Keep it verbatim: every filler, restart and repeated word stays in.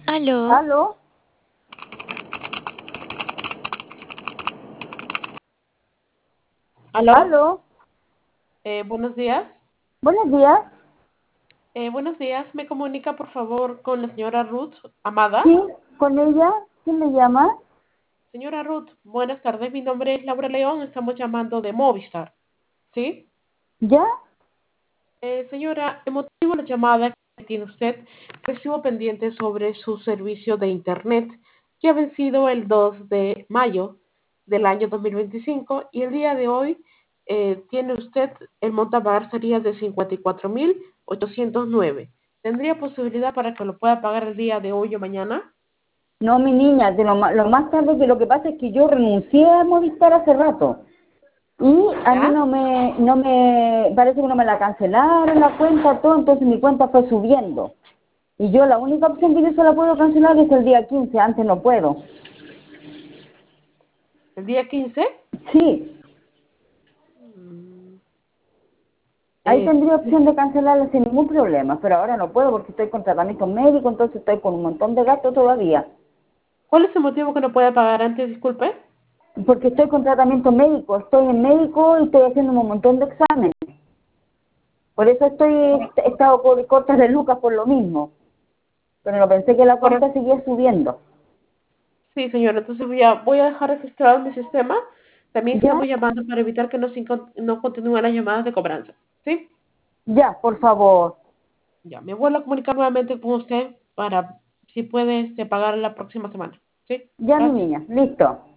Aló, ¿Aló? Aló, ¿Aló? eh, buenos días. Buenos días. Eh, buenos días, me comunica por favor con la señora Ruth Amada. ¿Sí? ¿Con ella? ¿Quién me llama? Señora Ruth, buenas tardes, mi nombre es Laura León, estamos llamando de Movistar. ¿Sí? ¿Ya? Eh, señora, el motivo de la llamada que tiene usted que estuvo pendiente sobre su servicio de Internet que ha vencido el dos de mayo del año dos mil veinticinco y el día de hoy eh, tiene usted el monto a pagar sería de cincuenta y cuatro mil ochocientos nueve. ¿Tendría posibilidad para que lo pueda pagar el día de hoy o mañana? No, mi niña, de lo, ma- lo más tarde que lo que pasa es que yo renuncié a Movistar hace rato. Y a mí ¿Ya? no me, no me, parece que no me la cancelaron la cuenta, todo, entonces mi cuenta fue subiendo. Y yo la única opción que yo solo puedo cancelar es el día quince, antes no puedo. ¿El día quince? Sí, Mm, ahí eh, tendría opción de cancelarla sin ningún problema, pero ahora no puedo porque estoy con tratamiento médico, entonces estoy con un montón de gastos todavía. ¿Cuál es el motivo que no puede pagar antes? Disculpe. Porque estoy con tratamiento médico, estoy en médico y estoy haciendo un montón de exámenes. Por eso estoy, he estado por cortas de lucas por lo mismo. Pero no pensé que la Correcto. cuenta seguía subiendo. Sí, señora, entonces voy a, voy a dejar registrado en mi sistema. También ¿Ya? estamos llamando para evitar que no, se incon- no continúen las llamadas de cobranza. ¿Sí? Ya, por favor. Ya, me vuelvo a comunicar nuevamente con usted para si puede este, pagar la próxima semana. ¿Sí? Ya, mi Gracias. niña. Listo.